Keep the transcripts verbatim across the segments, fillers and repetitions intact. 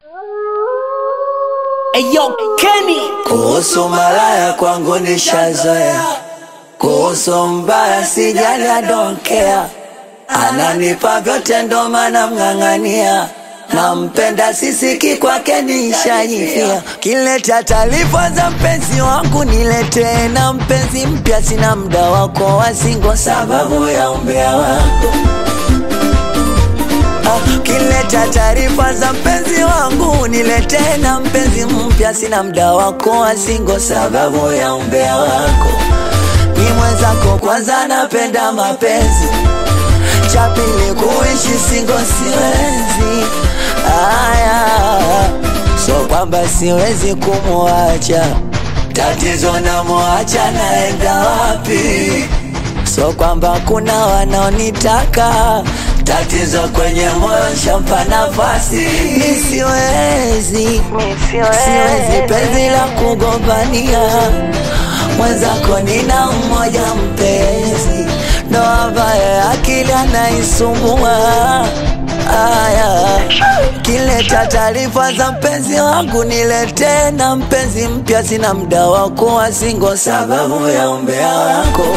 Eyo Kenny, kuhusu malaya kwangu nishazoea, kuhusu mbaya sijali, I don't care. Ananipa vyote ndo maana mng'ang'ania, nampenda sisiki kwake nishajifia. Kileta taarifa za mpenzi wangu nilete, na mpenzi mpya sina muda wako wasingo sababu ya umbea wako. Kileta taarifa za mpenzi wangu nilete, na mpenzi mpya sina muda wako wasingo sababu ya umbea wako. Ni mwenzako kwanza napenda mapenzi, cha pili kuishi singo siwezi. Aya, so kwamba siwezi kumuacha, tatizo na muacha naenda wapi? So kwamba kuna wanaonitaka, tatizo kwenye moyo shampa nafasi. Mi siwezi, siwezi penzi la kugombania, mwenzako nina mmoja mpenzi, ndo ambaye akili anaisumbua. Aya, kileta taarifa za mpenzi wangu nilete, na mpenzi mpya sina muda wako wasingo sababu ya umbea wako.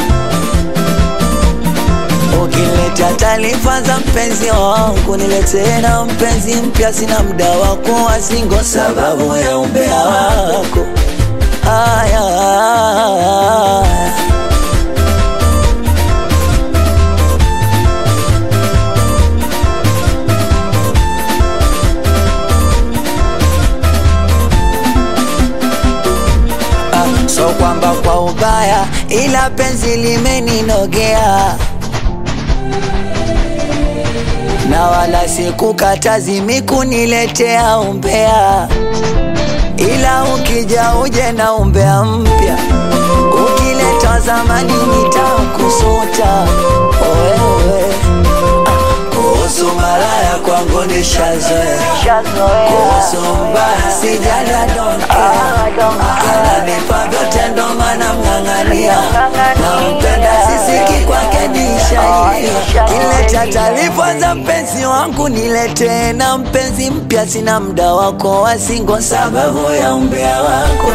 Ukileta taarifa za mpenzi wangu nilete, na mpenzi mpya sina muda wako wasingo sababu ya umbea wako. Aya, so kwamba kwa ubaya ila penzi limeninogea, na wala sikukatazi mikuniletea umbea, ila ukija uje na umbea mpya, ukileta zamani nitakusuta wewe. Kuhusu malaya kwangu nishazoea, kuhusu mbaya sijali, I don't care. Ananipa vyote ndo maana mng'ang'ania, nampenda sisiki kwake nishajifia. Kileta taarifa za mpenzi wangu nilete, na mpenzi mpya sina muda wako wasingo sababu ya umbea wako.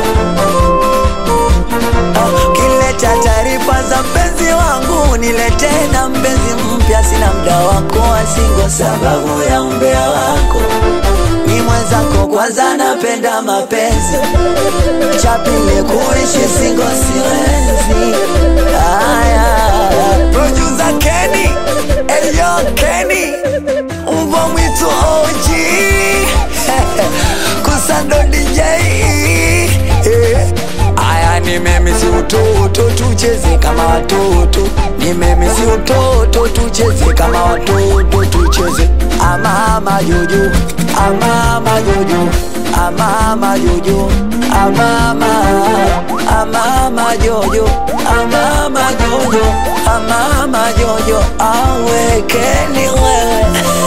Kileta taarifa za mpenzi wangu nilete, na mpenzi mpya sina muda wako wasingo sababu ya umbea wako. Ni mwenzako kwanza napenda mapenzi, cha pili kuishi singo siwezi. Aya, producer Kenny, Eyo Kenny, mbwa mwitu O G Kusando D J. Aya, ni mimi si utoto, tucheze kama watoto. Ni mimi si utoto, tucheze kama watoto, tucheze. Amama jojo, amama jojo, amama jojo, amama, amama jojo, amama jojo, amama jojo. Awe Kenny wewe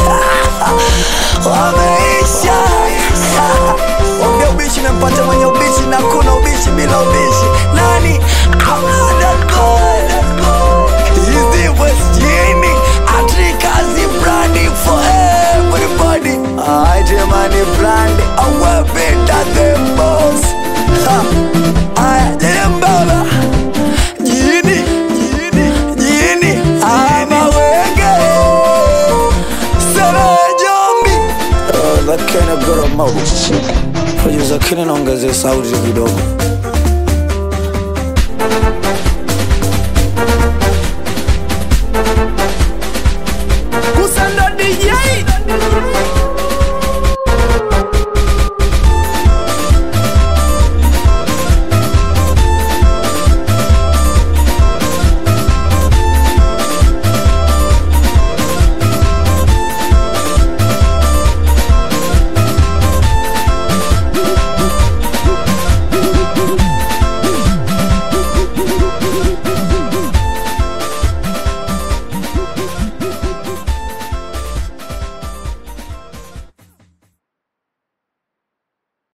wameisha. Ongea ubishi mempata mwenye ubishi, na kuna ubishi bila ubishi. Nani? Amada God, he's the best genie. Atrikazi brandy for everybody. I demand a brandy, I will be the boss. I am Baba Genie, Genie, Genie. I'm a wege Sara Jombi. Oh, that kind of girl mouth. Producer Kenny naongezea sauti kidogo. Kusando D J.